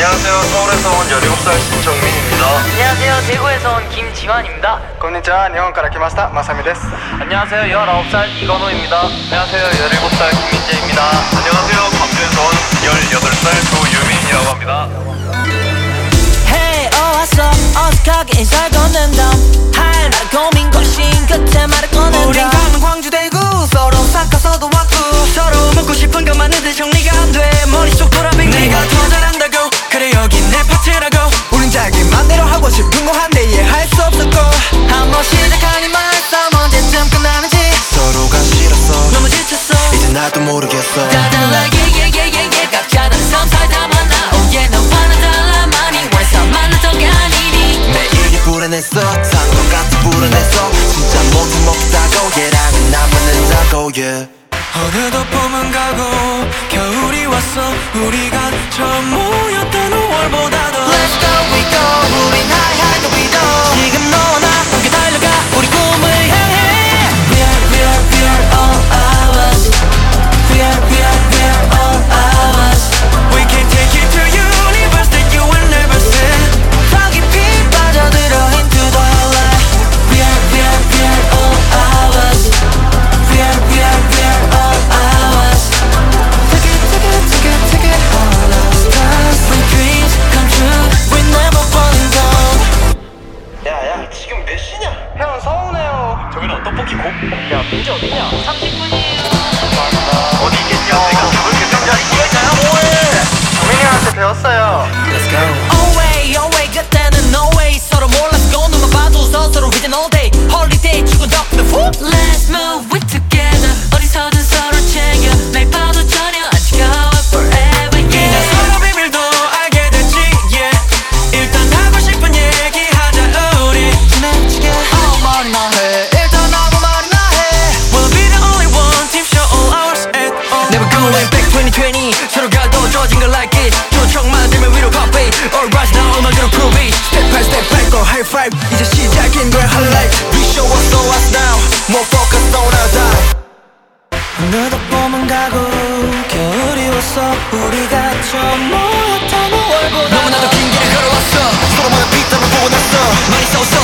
안녕하세요. 서울에서 온 17살 신정민입니다. 안녕하세요. 대구에서 온 김지환입니다. 건니치와 일본에서来ました 마사미です. 안녕하세요. 19살 이건호입니다. 안녕하세요. 17살 김민재입니다. 안녕하세요. 광주에서 온 18살 조유민이라고 합니다. Hey, 왔어. 어색하게 인사를 건넨다. 할 말 고민 고심 끝에 말을 꺼낸다. 우린 가는 광주 대구 서로 섞어서도 왔고 서로 묻고 싶은 것만 있는데 정리가 안 돼. 머릿속 돌아빙 내가 더 잘한다고. 그래 여긴 내 파트라고. 우린 자기 맘대로 하고 싶은 거 한데 이해할 수 없었고 한번 시작하니 말싸움 언제쯤 끝나는지 서로가 싫었어. 너무 지쳤어. 이제 나도 모르겠어. 다달라 yeah yeah yeah yeah 각자 다른 삶 살다 만나. Oh yeah 너와는 달라 많이 원해서 만났던 게 아니니 매일이 불안했어. 사는 것 같아 불안했어. 진짜 모든 먹다고 얘랑은 남았는다고 yeah. 어느덧 봄은 가고 겨울이 왔어. 우리가 처음 모였던 5월보다도 Let's go we go 우린 high high the we go. 지금 너와 나 함께 달려가 우리 꿈을 향해. We are all ours. We are all ours. We can take you to universe that you will never see. 더 깊이 빠져들어 into the light. We are all ours. We are all ours. Take it all ours. When dreams come true, we never falling down. 야야 지금 몇 시냐? 형 서운해요. 저기는 떡볶이 고? 야, 민재 어디냐? 30분이에요. 어디 있겠냐? 내가 저렇게 생각 이거잖아 뭐해? 정민이 형한테 배웠어요. Let's go. Always 그때는 no way. 서로 몰랐고 눈만 봐도 서로 이젠 all day. Holiday 죽은 덕분에 훅. Let's move it together. 어디서든 서로 챙겨. 날 봐도 전혀 안 지겨워 forever yeah. 이제 서로 비밀도 알게 됐지 yeah. 일단 하고 싶은 얘기 하자 우리. 지나치게 아무 말이나 해. 일단 아무 말이나 해. We'll be the only one team show all ours at all. Never going back 2020. 서로가 더 좋아진 걸 like it. 초청만 들면 위로 copy. All right now 음악으로 prove it. Step by step back go high five. 이제 시작인 거야 highlight. We show us so us now. More focus on our time. 어느덧 봄은 가고 겨울이 왔어. 우리가 처음 모였던 5월보다 너무나도 긴 길을 걸어왔어. 서로만의 빗담을 보고 났어. 많이 싸웠어.